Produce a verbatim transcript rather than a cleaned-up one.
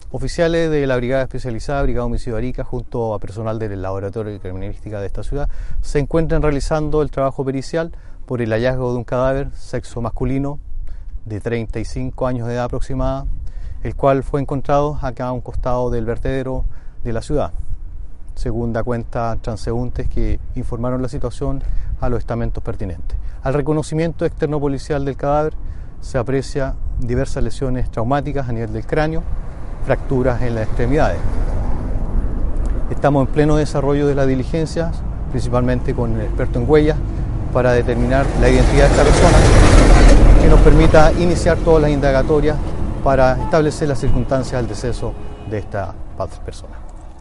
Oficiales de la Brigada Especializada, Brigada Homicidio Arica, junto a personal del Laboratorio de Criminalística de esta ciudad, se encuentran realizando el trabajo pericial por el hallazgo de un cadáver, sexo masculino, de treinta y cinco años de edad aproximada, el cual fue encontrado acá a un costado del vertedero de la ciudad, según da cuenta transeúntes que informaron la situación a los estamentos pertinentes. Al reconocimiento externo policial del cadáver se aprecia diversas lesiones traumáticas a nivel del cráneo, fracturas en las extremidades. Estamos en pleno desarrollo de las diligencias, principalmente con el experto en huellas, para determinar la identidad de esta persona, que nos permita iniciar todas las indagatorias para establecer las circunstancias del deceso de esta persona.